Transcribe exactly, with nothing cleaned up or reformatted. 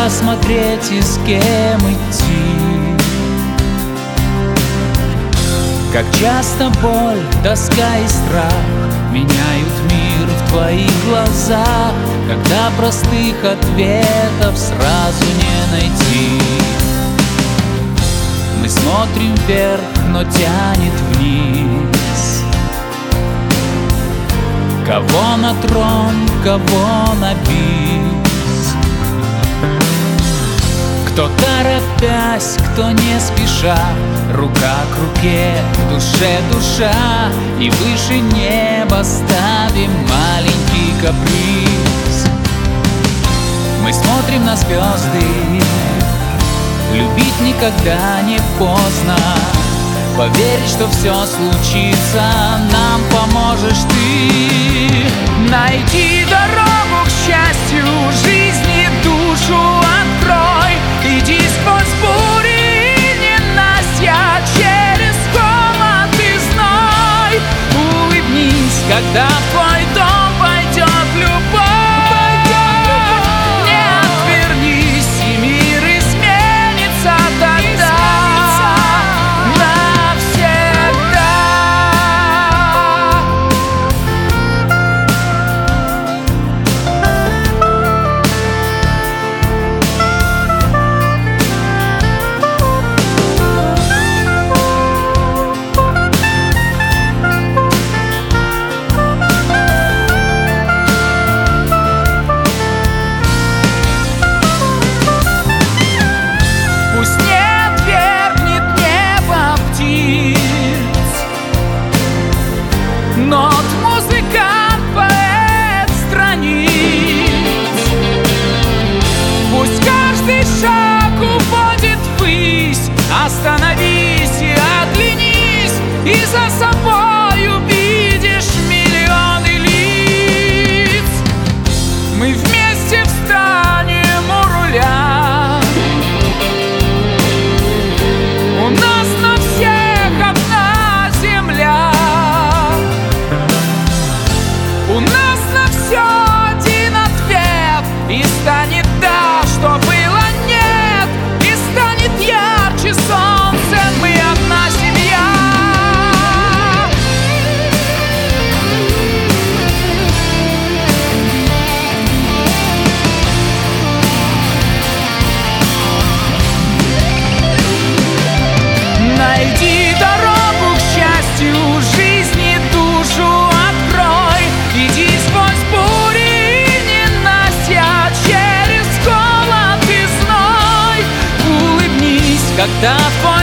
посмотреть и с кем идти. Как часто боль, тоска и страх меняют мир в твоих глазах, когда простых ответов сразу не найти. Мы смотрим вверх, но тянет вниз. Кого на трон, кого на бис. Кто торопясь, кто не спеша, рука к руке, душе душа, и выше неба ставим маленький каприз. Мы смотрим на звезды, любить никогда не поздно. Поверить, что все случится, нам поможешь ты. Найди дорогу к счастью, жизни душу открой. Иди сквозь бури и ненастья, через холод и зной. Улыбнись, когда в твой дом войдет любовь. Нот музыкант, поэт страниц. Пусть каждый шаг уводит ввысь. Остановись и оглянись, и за собой увидишь миллионы лиц. Мы вместе встанем у руля. У нас на всех одна земля. У нас на все один ответ. И станет да, что было нет. И станет ярче солнце. Мы одна семья. Найди дорогу к счастью, жизни душу открой. Иди сквозь бури и ненастья, через холод и зной. Улыбнись, когда твой